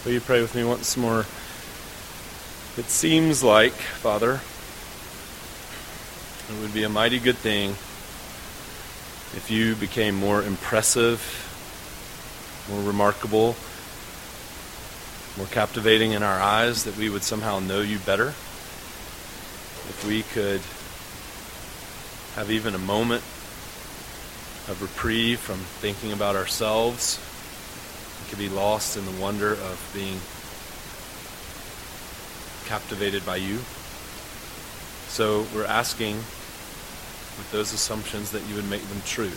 Will you pray with me once more? It seems like, Father, it would be a mighty good thing if you became more impressive, more remarkable, more captivating in our eyes, that we would somehow know you better. If we could have even a moment of reprieve from thinking about ourselves, we could be lost in the wonder of being captivated by you. So we're asking, with those assumptions, that you would make them true.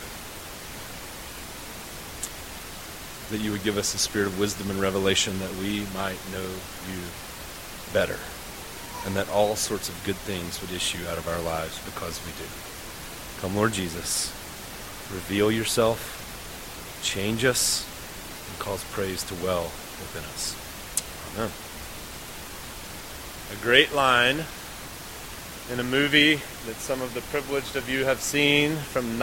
That you would give us a spirit of wisdom and revelation, that we might know you better. And that all sorts of good things would issue out of our lives because we do. Come, Lord Jesus, reveal yourself, change us, and cause praise to well within us. Amen. A great line in a movie that some of the privileged of you have seen from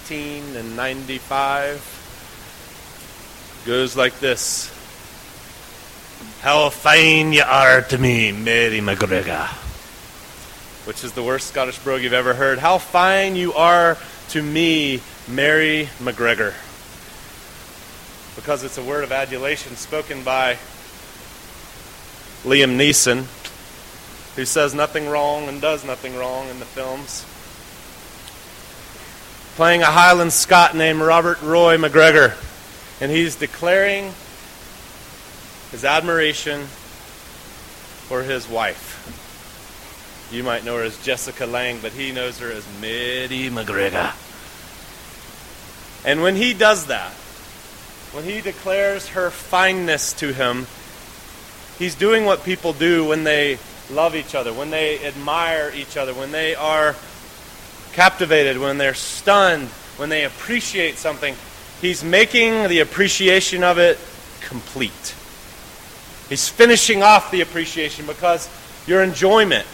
1995 goes like this. How fine you are to me, Mary McGregor. Which is the worst Scottish brogue you've ever heard. How fine you are to me, Mary McGregor. Because it's a word of adulation spoken by Liam Neeson, who says nothing wrong and does nothing wrong in the films, playing a Highland Scot named Robert Roy McGregor. And he's declaring his admiration for his wife. You might know her as Jessica Lange, but he knows her as Mary McGregor. And when he does that, when he declares her fineness to him, he's doing what people do when they love each other, when they admire each other, when they are captivated, when they're stunned, when they appreciate something. He's making the appreciation of it complete. He's finishing off the appreciation, because your enjoyment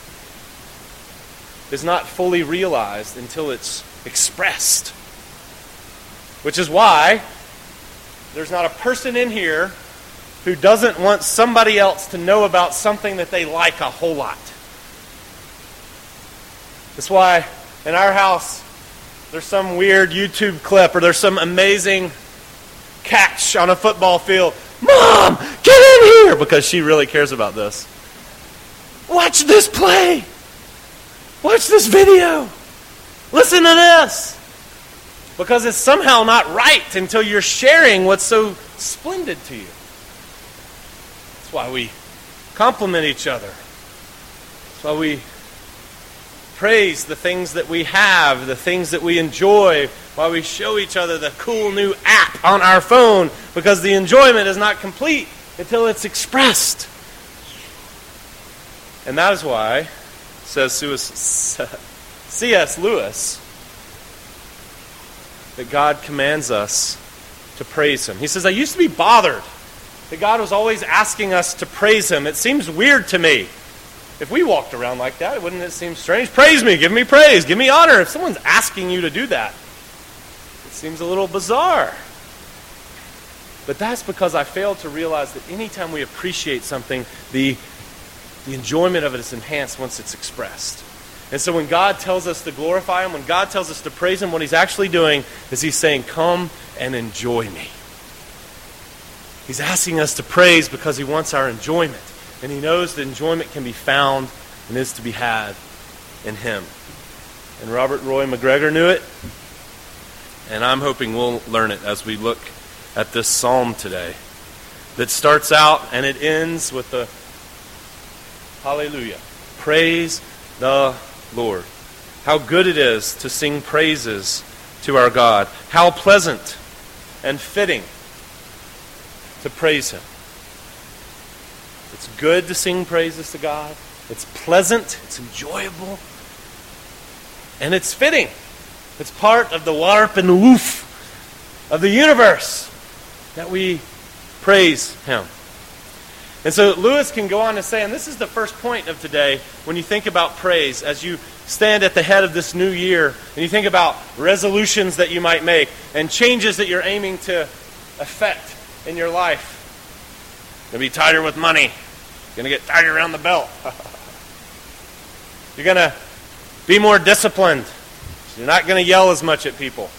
is not fully realized until it's expressed. Which is why there's not a person in here who doesn't want somebody else to know about something that they like a whole lot. That's why in our house there's some weird YouTube clip, or there's some amazing catch on a football field. Mom, get in here! Because she really cares about this. Watch this play! Watch this video! Listen to this! Because it's somehow not right until you're sharing what's so splendid to you. That's why we compliment each other. That's why we praise the things that we have, the things that we enjoy, why we show each other the cool new app on our phone, because the enjoyment is not complete until it's expressed. And that is why, says C.S. Lewis, that God commands us to praise Him. He says, I used to be bothered that God was always asking us to praise Him. It seems weird to me. If we walked around like that, wouldn't it seem strange? Praise me, give me praise, give me honor. If someone's asking you to do that, it seems a little bizarre. But that's because I failed to realize that anytime we appreciate something, the enjoyment of it is enhanced once it's expressed. And so when God tells us to glorify Him, when God tells us to praise Him, what He's actually doing is He's saying, come and enjoy me. He's asking us to praise because He wants our enjoyment. And He knows that enjoyment can be found and is to be had in Him. And Robert Roy McGregor knew it. And I'm hoping we'll learn it as we look at this psalm today. That starts out and it ends with the Hallelujah. Praise the Lord. How good it is to sing praises to our God. How pleasant and fitting to praise Him. It's good to sing praises to God. It's pleasant. It's enjoyable. And it's fitting. It's part of the warp and the woof of the universe that we praise Him. And so Lewis can go on to say, and this is the first point of today, when you think about praise, as you stand at the head of this new year, and you think about resolutions that you might make, and changes that you're aiming to effect in your life. You're going to be tighter with money. You're going to get tighter around the belt. You're going to be more disciplined. You're not going to yell as much at people.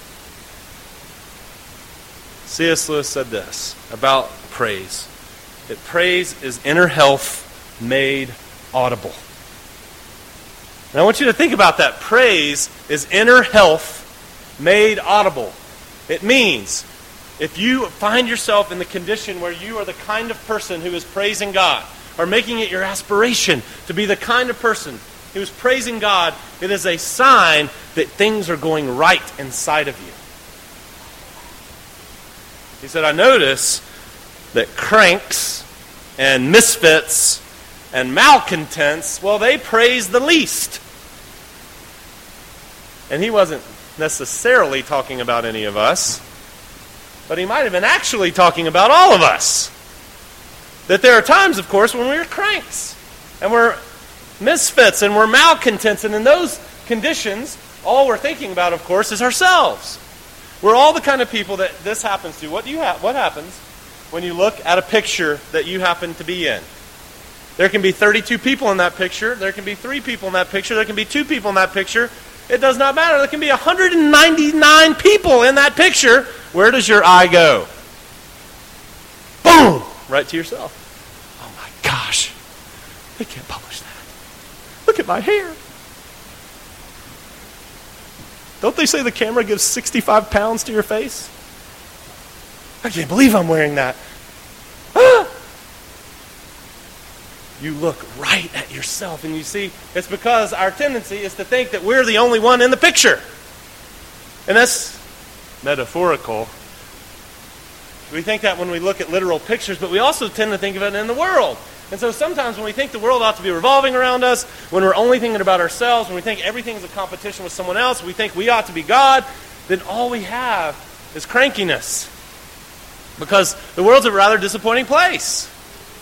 C.S. Lewis said this about praise. That praise is inner health made audible. And I want you to think about that. Praise is inner health made audible. It means if you find yourself in the condition where you are the kind of person who is praising God, or making it your aspiration to be the kind of person who is praising God, it is a sign that things are going right inside of you. He said, I notice that cranks and misfits and malcontents, well, they praise the least. And he wasn't necessarily talking about any of us, but he might have been actually talking about all of us. That there are times, of course, when we're cranks, and we're misfits, and we're malcontents, and in those conditions, all we're thinking about, of course, is ourselves. We're all the kind of people that this happens to. What happens when you look at a picture that you happen to be in? There can be 32 people in that picture. There can be 3 people in that picture. There can be 2 people in that picture. It does not matter. There can be 199 people in that picture. Where does your eye go? Boom! Right to yourself. Oh my gosh. They can't publish that. Look at my hair. Don't they say the camera gives 65 pounds to your face? I can't believe I'm wearing that. Ah! You look right at yourself, and you see, it's because our tendency is to think that we're the only one in the picture. And that's metaphorical. We think that when we look at literal pictures, but we also tend to think of it in the world. And so sometimes when we think the world ought to be revolving around us, when we're only thinking about ourselves, when we think everything is a competition with someone else, we think we ought to be God, then all we have is crankiness. Because the world's a rather disappointing place.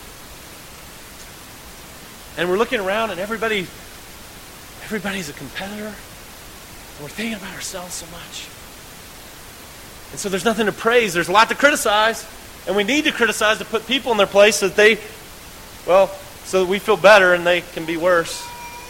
And we're looking around and everybody's a competitor. And we're thinking about ourselves so much. And so there's nothing to praise. There's a lot to criticize. And we need to criticize to put people in their place so that so that we feel better and they can be worse.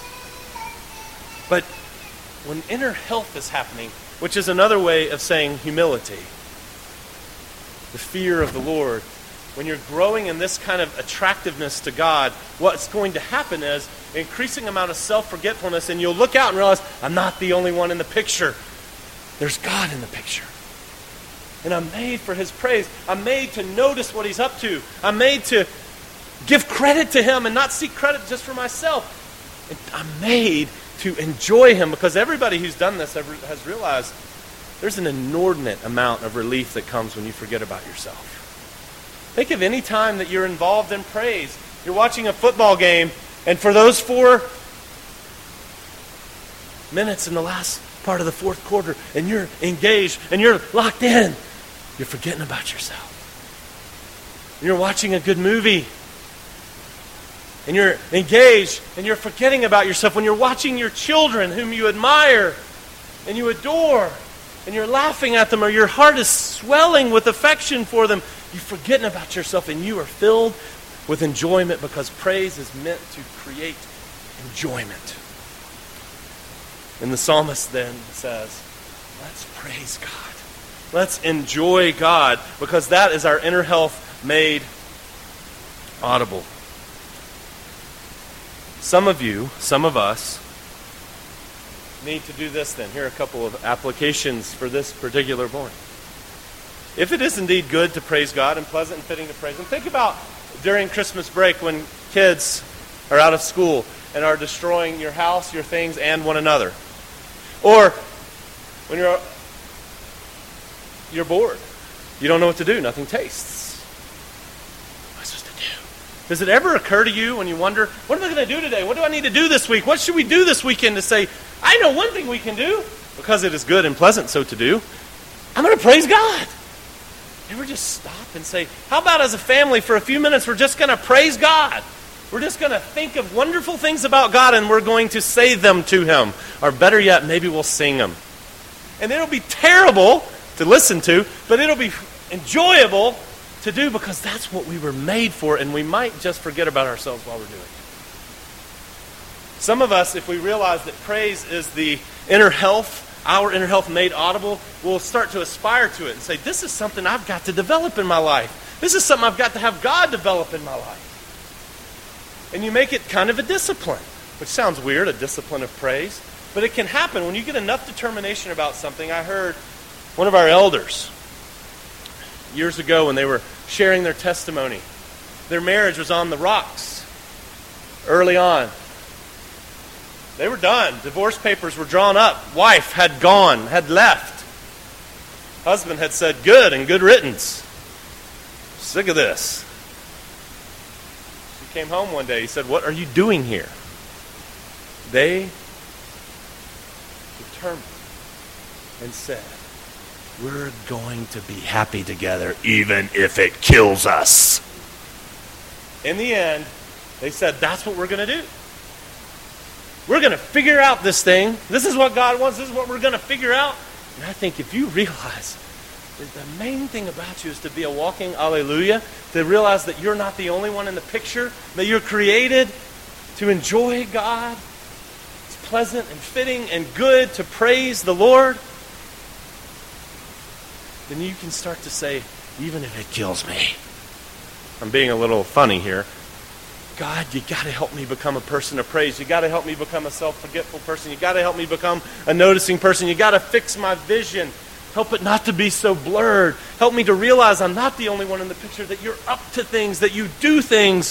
But when inner health is happening, which is another way of saying humility, the fear of the Lord, when you're growing in this kind of attractiveness to God, what's going to happen is an increasing amount of self-forgetfulness, and you'll look out and realize, I'm not the only one in the picture. There's God in the picture. And I'm made for His praise. I'm made to notice what He's up to. I'm made to give credit to Him and not seek credit just for myself. And I'm made to enjoy Him, because everybody who's done this has realized there's an inordinate amount of relief that comes when you forget about yourself. Think of any time that you're involved in praise. You're watching a football game, and for those 4 minutes in the last part of the fourth quarter, and you're engaged, and you're locked in, you're forgetting about yourself. You're watching a good movie, and you're engaged, and you're forgetting about yourself. When you're watching your children whom you admire and you adore, and you're laughing at them, or your heart is swelling with affection for them, you're forgetting about yourself, and you are filled with enjoyment, because praise is meant to create enjoyment. And the psalmist then says, let's praise God. Let's enjoy God, because that is our inner health made audible. Some of you, some of us, need to do this then. Here are a couple of applications for this particular point. If it is indeed good to praise God and pleasant and fitting to praise Him, think about during Christmas break when kids are out of school and are destroying your house, your things, and one another. Or when you're bored. You don't know what to do. Nothing tastes. What am I supposed to do? Does it ever occur to you when you wonder, what am I going to do today? What do I need to do this week? What should we do this weekend to say, I know one thing we can do, because it is good and pleasant so to do. I'm going to praise God. Ever just stop and say, how about as a family for a few minutes we're just going to praise God? We're just going to think of wonderful things about God, and we're going to say them to Him. Or better yet, maybe we'll sing them. And it'll be terrible to listen to, but it'll be enjoyable to do because that's what we were made for, and we might just forget about ourselves while we're doing it. Some of us, if we realize that praise is the inner health, our inner health made audible, will start to aspire to it and say, this is something I've got to develop in my life. This is something I've got to have God develop in my life. And you make it kind of a discipline, which sounds weird, a discipline of praise. But it can happen when you get enough determination about something. I heard one of our elders years ago when they were sharing their testimony. Their marriage was on the rocks early on. They were done. Divorce papers were drawn up. Wife had gone, had left. Husband had said, good and good riddance. Sick of this. He came home one day. He said, what are you doing here? They determined and said, we're going to be happy together even if it kills us. In the end, they said, that's what we're going to do. We're going to figure out this thing. This is what God wants. This is what we're going to figure out. And I think if you realize that the main thing about you is to be a walking alleluia, to realize that you're not the only one in the picture, that you're created to enjoy God. It's pleasant and fitting and good to praise the Lord. Then you can start to say, even if it kills me. I'm being a little funny here. God, you got to help me become a person of praise. You got to help me become a self-forgetful person. You got to help me become a noticing person. You got to fix my vision. Help it not to be so blurred. Help me to realize I'm not the only one in the picture, that you're up to things, that you do things.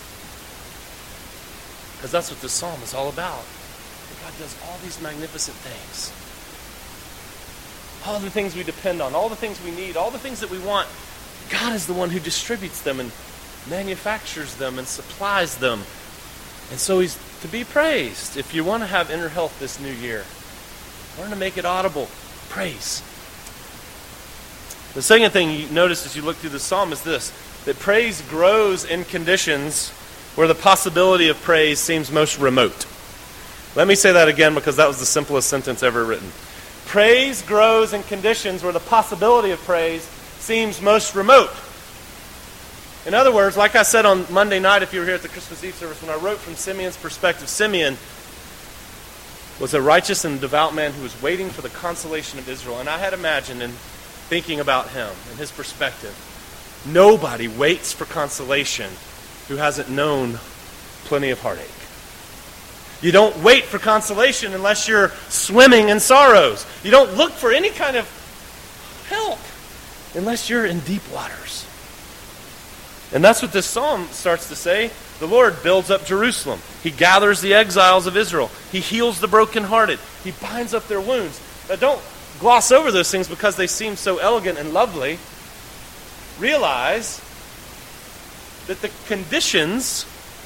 Because that's what this psalm is all about. God does all these magnificent things. All the things we depend on, all the things we need, all the things that we want. God is the one who distributes them and manufactures them and supplies them. And so he's to be praised. If you want to have inner health this new year, learn to make it audible. Praise. The second thing you notice as you look through the psalm is this, that praise grows in conditions where the possibility of praise seems most remote. Let me say that again because that was the simplest sentence ever written. Praise grows in conditions where the possibility of praise seems most remote. In other words, like I said on Monday night, if you were here at the Christmas Eve service, when I wrote from Simeon's perspective, Simeon was a righteous and devout man who was waiting for the consolation of Israel. And I had imagined in thinking about him and his perspective, nobody waits for consolation who hasn't known plenty of heartache. You don't wait for consolation unless you're swimming in sorrows. You don't look for any kind of help unless you're in deep waters. And that's what this psalm starts to say. The Lord builds up Jerusalem. He gathers the exiles of Israel. He heals the brokenhearted. He binds up their wounds. Now don't gloss over those things because they seem so elegant and lovely. Realize that the conditions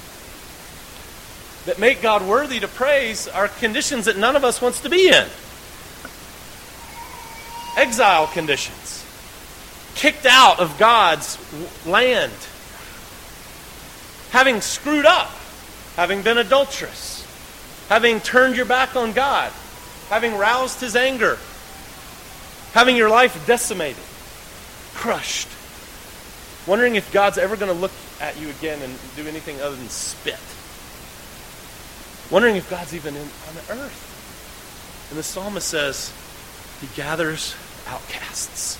that make God worthy to praise are conditions that none of us wants to be in. Exile conditions. Kicked out of God's land. Having screwed up. Having been adulterous. Having turned your back on God. Having roused his anger. Having your life decimated. Crushed. Wondering if God's ever going to look at you again and do anything other than spit. Wondering if God's even on the earth. And the psalmist says, he gathers outcasts.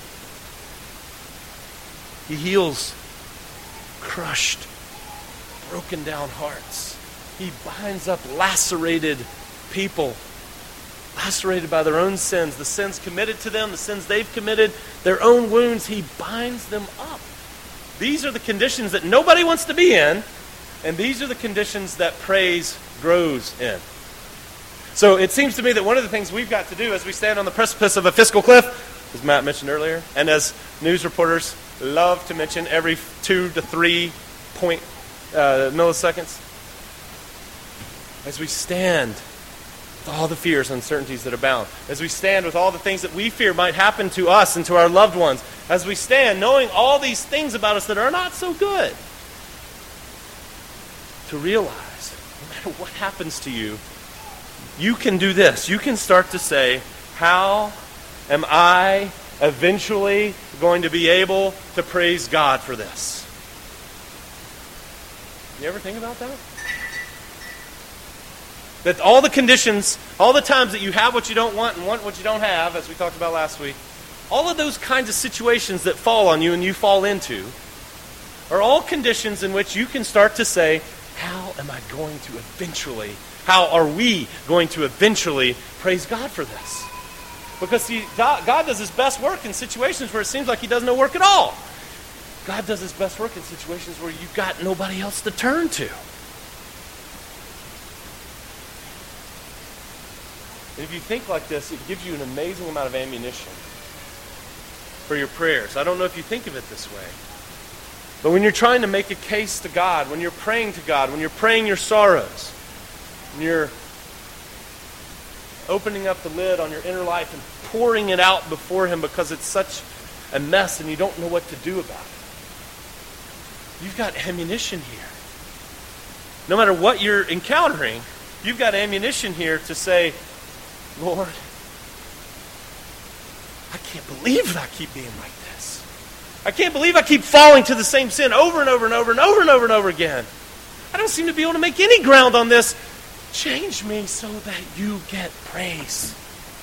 He heals crushed, broken down hearts. He binds up lacerated people, lacerated by their own sins, the sins committed to them, the sins they've committed, their own wounds. He binds them up. These are the conditions that nobody wants to be in, and these are the conditions that praise grows in. So it seems to me that one of the things we've got to do as we stand on the precipice of a fiscal cliff, as Matt mentioned earlier, and as news reporters love to mention every 2 to 3 milliseconds, as we stand with all the fears and uncertainties that abound, as we stand with all the things that we fear might happen to us and to our loved ones, as we stand knowing all these things about us that are not so good, to realize, no matter what happens to you, you can do this. You can start to say, how am I eventually going to be able to praise God for this. You ever think about that? That all the conditions, all the times that you have what you don't want and want what you don't have, as we talked about last week, all of those kinds of situations that fall on you and you fall into are all conditions in which you can start to say, how are we going to eventually praise God for this? Because see, God does his best work in situations where it seems like he does no work at all. God does his best work in situations where you've got nobody else to turn to. And if you think like this, it gives you an amazing amount of ammunition for your prayers. I don't know if you think of it this way. But when you're trying to make a case to God, when you're praying to God, when you're praying your sorrows, when you're opening up the lid on your inner life and pouring it out before him because it's such a mess and you don't know what to do about it, you've got ammunition here. No matter what you're encountering, you've got ammunition here to say, Lord, I can't believe that I keep being like this. I can't believe I keep falling to the same sin over and over and over and over and over and over again. I don't seem to be able to make any ground on this. Change me so that you get praise.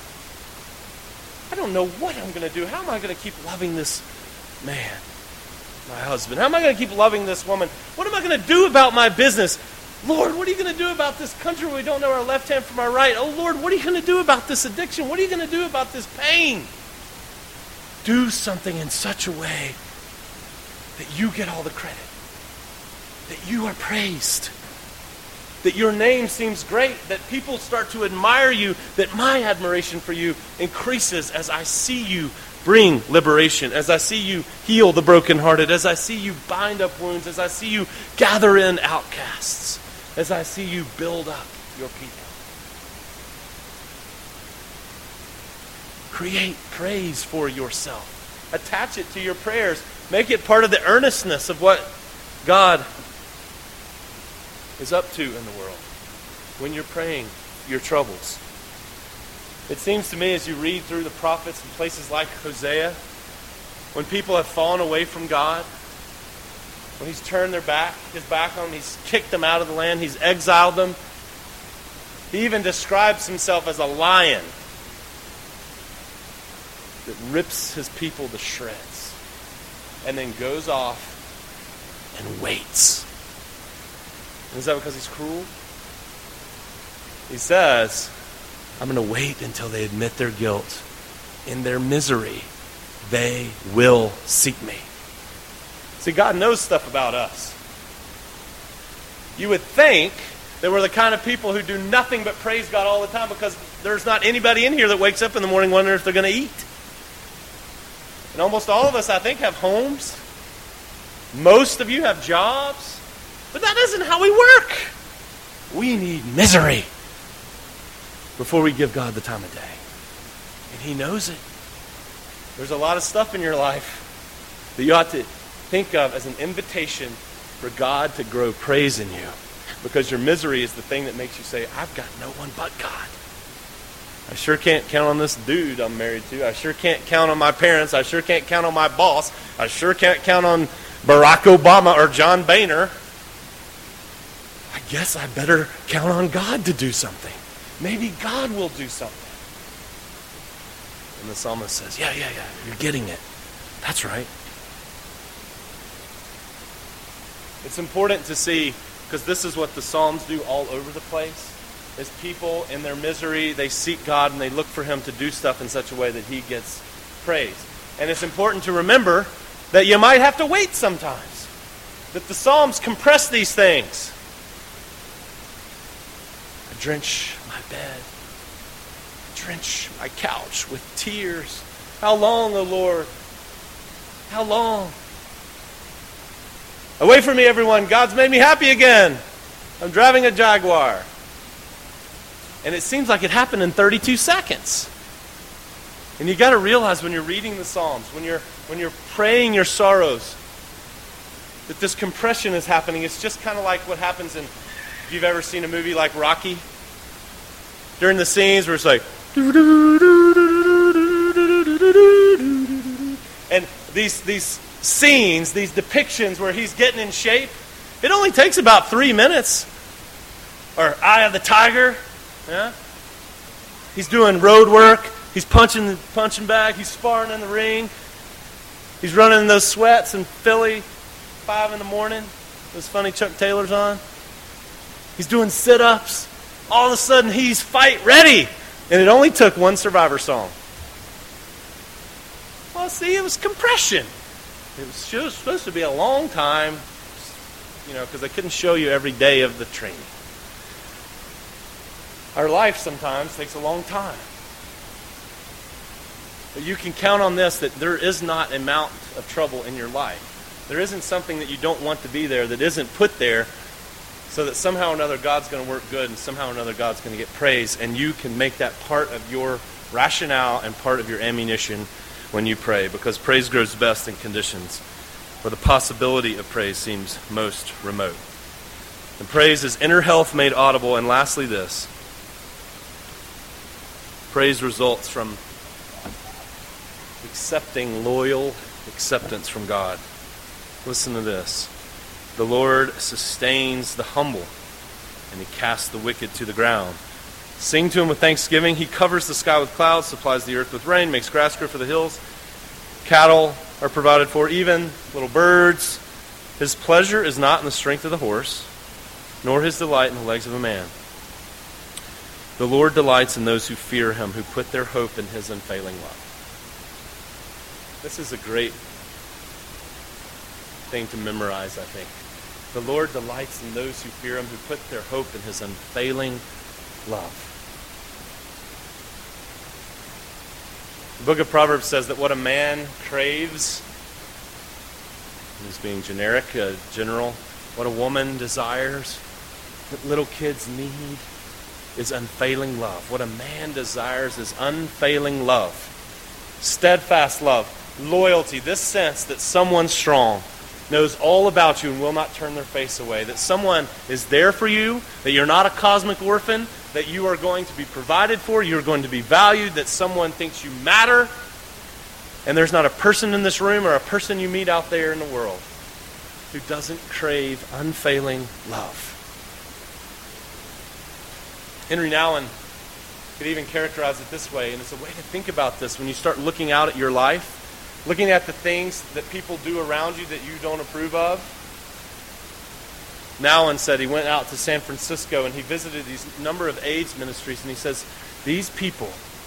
I don't know what I'm going to do. How am I going to keep loving this man, my husband? How am I going to keep loving this woman? What am I going to do about my business? Lord, what are you going to do about this country where we don't know our left hand from our right? Oh, Lord, what are you going to do about this addiction? What are you going to do about this pain? Do something in such a way that you get all the credit, that you are praised, that your name seems great, that people start to admire you, that my admiration for you increases as I see you bring liberation, as I see you heal the brokenhearted, as I see you bind up wounds, as I see you gather in outcasts, as I see you build up your people. Create praise for yourself. Attach it to your prayers. Make it part of the earnestness of what God is up to in the world when you're praying your troubles. It seems to me as you read through the prophets in places like Hosea, when people have fallen away from God, when he's turned his back on them, he's kicked them out of the land, he's exiled them. He even describes himself as a lion that rips his people to shreds and then goes off and waits. And is that because he's cruel? He says, I'm going to wait until they admit their guilt. In their misery, they will seek me. See, God knows stuff about us. You would think that we're the kind of people who do nothing but praise God all the time because there's not anybody in here that wakes up in the morning wondering if they're going to eat. And almost all of us, I think, have homes. Most of you have jobs. But that isn't how we work. We need misery before we give God the time of day. And he knows it. There's a lot of stuff in your life that you ought to think of as an invitation for God to grow praise in you. Because your misery is the thing that makes you say, I've got no one but God. I sure can't count on this dude I'm married to. I sure can't count on my parents. I sure can't count on my boss. I sure can't count on Barack Obama or John Boehner. I guess I better count on God to do something. Maybe God will do something. And the psalmist says, yeah, you're getting it. That's right. It's important to see, because this is what the Psalms do all over the place, is people in their misery, they seek God and they look for him to do stuff in such a way that he gets praise. And it's important to remember that you might have to wait sometimes. That the Psalms compress these things. I drench my bed. Drench my couch with tears. How long, O Lord? How long? Away from me, everyone. God's made me happy again. I'm driving a Jaguar. And it seems like it happened in 32 seconds. And you got to realize when you're reading the Psalms, when you're praying your sorrows, that this compression is happening. It's just kind of like what happens in, if you've ever seen a movie like Rocky, during the scenes where it's like, these scenes, these depictions where he's getting in shape, it only takes about 3 minutes. Or Eye of the Tiger. Yeah? He's doing road work. He's punching bag. He's sparring in the ring. He's running in those sweats in Philly, 5 in the morning. Those funny Chuck Taylors on. He's doing sit-ups. All of a sudden, he's fight ready. And it only took one Survivor song. Well, see, it was compression. It was supposed to be a long time, because they couldn't show you every day of the training. Our life sometimes takes a long time. But you can count on this, that there is not a amount of trouble in your life. There isn't something that you don't want to be there that isn't put there so that somehow or another God's going to work good and somehow or another God's going to get praise, and you can make that part of your rationale and part of your ammunition when you pray, because praise grows best in conditions where the possibility of praise seems most remote. And praise is inner health made audible, and lastly this. Praise results from accepting loyal acceptance from God. Listen to this. The Lord sustains the humble, and he casts the wicked to the ground. Sing to him with thanksgiving. He covers the sky with clouds, supplies the earth with rain, makes grass grow for the hills. Cattle are provided for, even little birds. His pleasure is not in the strength of the horse, nor his delight in the legs of a man. The Lord delights in those who fear him, who put their hope in his unfailing love. This is a great thing to memorize, I think. The Lord delights in those who fear him, who put their hope in his unfailing love. The book of Proverbs says that what a man craves, he's being generic, general, what a woman desires, what little kids need, is unfailing love. What a man desires is unfailing love. Steadfast love. Loyalty. This sense that someone's strong, knows all about you and will not turn their face away. That someone is there for you. That you're not a cosmic orphan. That you are going to be provided for. You're going to be valued. That someone thinks you matter. And there's not a person in this room or a person you meet out there in the world who doesn't crave unfailing love. Henry Nouwen could even characterize it this way, and it's a way to think about this when you start looking out at your life, looking at the things that people do around you that you don't approve of. Nouwen said he went out to San Francisco and he visited these number of AIDS ministries, and he says, these people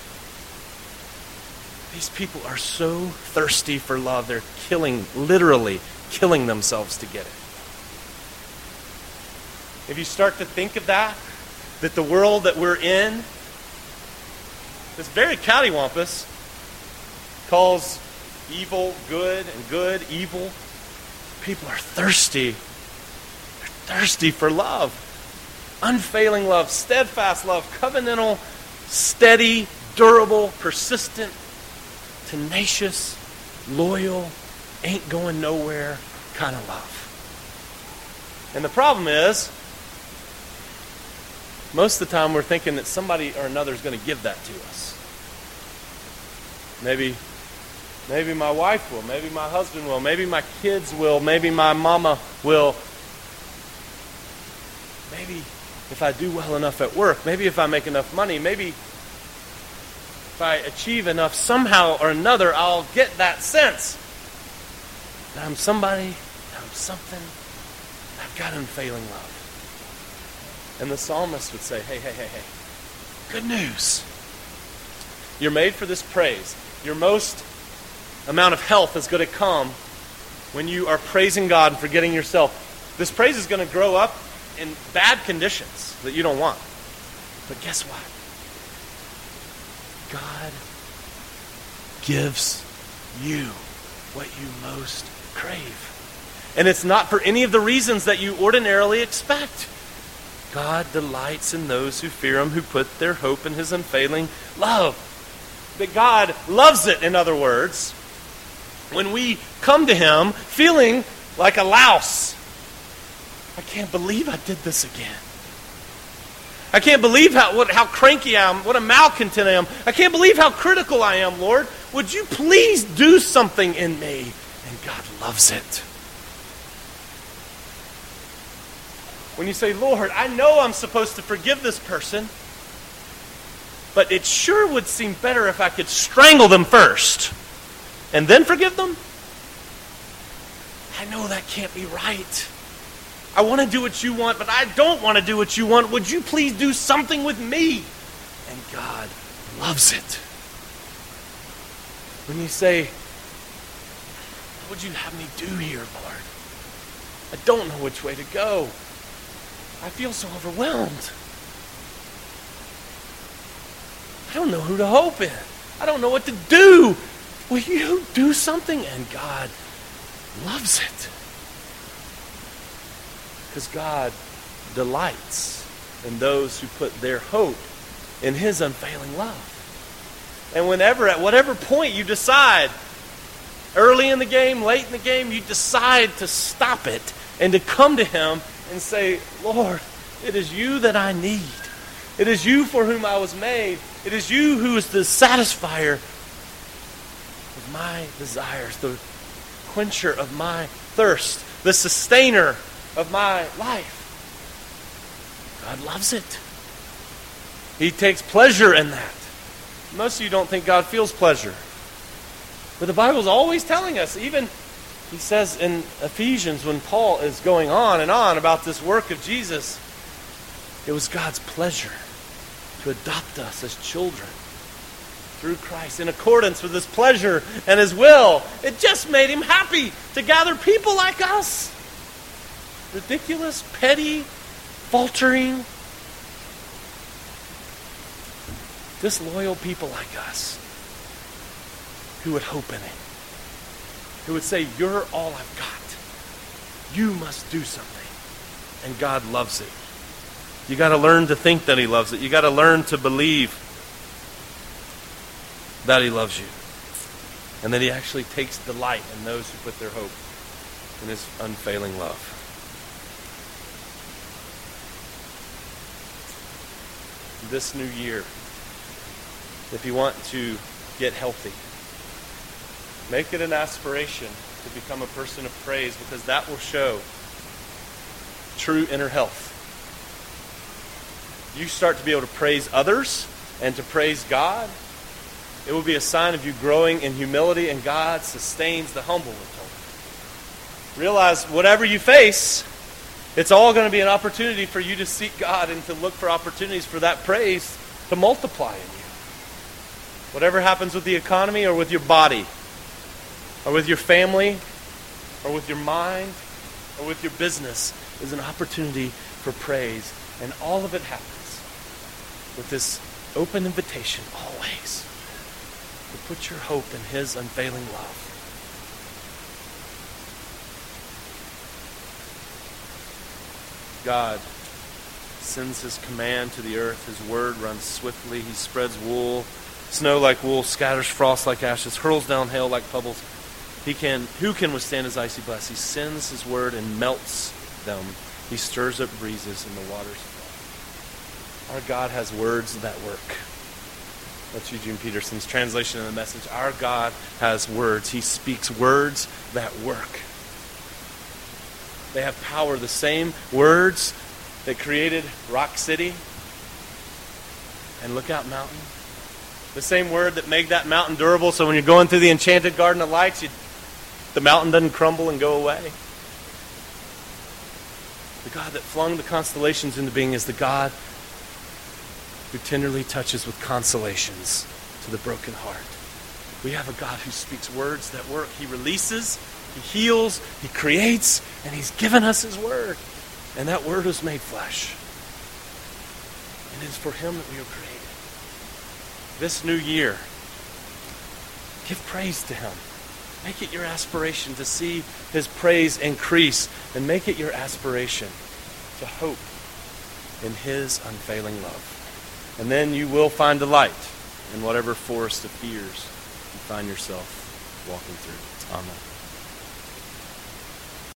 are so thirsty for love, they're literally killing themselves to get it. If you start to think of that the world that we're in, this very cattywampus, calls evil good and good evil. People are thirsty. They're thirsty for love. Unfailing love, steadfast love, covenantal, steady, durable, persistent, tenacious, loyal, ain't going nowhere kind of love. And the problem is, most of the time we're thinking that somebody or another is going to give that to us. Maybe my wife will. Maybe my husband will. Maybe my kids will. Maybe my mama will. Maybe if I do well enough at work. Maybe if I make enough money. Maybe if I achieve enough somehow or another, I'll get that sense that I'm somebody, that I'm something, I've got unfailing love. And the psalmist would say, hey, good news. You're made for this praise. Your most amount of health is going to come when you are praising God and forgetting yourself. This praise is going to grow up in bad conditions that you don't want. But guess what? God gives you what you most crave. And it's not for any of the reasons that you ordinarily expect. God delights in those who fear him, who put their hope in his unfailing love. That God loves it, in other words, when we come to him feeling like a louse. I can't believe I did this again. I can't believe how cranky I am, what a malcontent I am. I can't believe how critical I am, Lord. Would you please do something in me? And God loves it. When you say, Lord, I know I'm supposed to forgive this person, but it sure would seem better if I could strangle them first and then forgive them. I know that can't be right. I want to do what you want, but I don't want to do what you want. Would you please do something with me? And God loves it. When you say, what would you have me do here, Lord? I don't know which way to go. I feel so overwhelmed. I don't know who to hope in. I don't know what to do. Will you do something? And God loves it. Because God delights in those who put their hope in His unfailing love. And whenever, at whatever point you decide, early in the game, late in the game, you decide to stop it and to come to Him and say, Lord, it is you that I need. It is you for whom I was made. It is you who is the satisfier of my desires, the quencher of my thirst, the sustainer of my life. God loves it. He takes pleasure in that. Most of you don't think God feels pleasure. But the Bible's always telling us, even he says in Ephesians when Paul is going on and on about this work of Jesus, it was God's pleasure to adopt us as children through Christ in accordance with His pleasure and His will. It just made Him happy to gather people like us. Ridiculous, petty, faltering, disloyal people like us who would hope in Him, who would say, you're all I've got. You must do something. And God loves it. You got to learn to think that He loves it. You got to learn to believe that He loves you. And that He actually takes delight in those who put their hope in His unfailing love. This new year, if you want to get healthy, make it an aspiration to become a person of praise, because that will show true inner health. You start to be able to praise others and to praise God. It will be a sign of you growing in humility, and God sustains the humble. Realize whatever you face, it's all going to be an opportunity for you to seek God and to look for opportunities for that praise to multiply in you. Whatever happens with the economy or with your body or with your family or with your mind or with your business is an opportunity for praise. And all of it happens with this open invitation always to put your hope in His unfailing love. God sends His command to the earth. His word runs swiftly. He spreads wool, snow like wool, scatters frost like ashes, hurls down hail like pebbles. Who can withstand His icy blast? He sends His word and melts them. He stirs up breezes and the waters flow. Our God has words that work. That's Eugene Peterson's translation of the Message. Our God has words. He speaks words that work. They have power. The same words that created Rock City and Lookout Mountain. The same word that made that mountain durable so when you're going through the enchanted garden of lights, the mountain doesn't crumble and go away. The God that flung the constellations into being is the God who tenderly touches with consolations to the broken heart. We have a God who speaks words that work. He releases, He heals, He creates, and He's given us His word. And that word was made flesh. And it is for Him that we are created. This new year, give praise to Him. Make it your aspiration to see His praise increase, and make it your aspiration to hope in His unfailing love. And then you will find delight in whatever forest of fears you find yourself walking through. Amen.